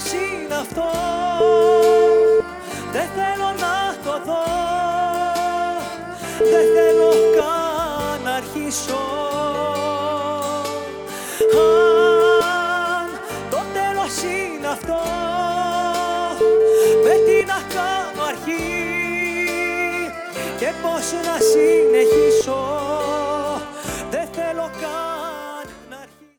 τέλος είναι αυτό, δεν θέλω να το δω, δεν θέλω καν να αρχίσω. Αν το τέλος είναι αυτό, με τι να κάνω αρχή και πώς να συνεχίσω.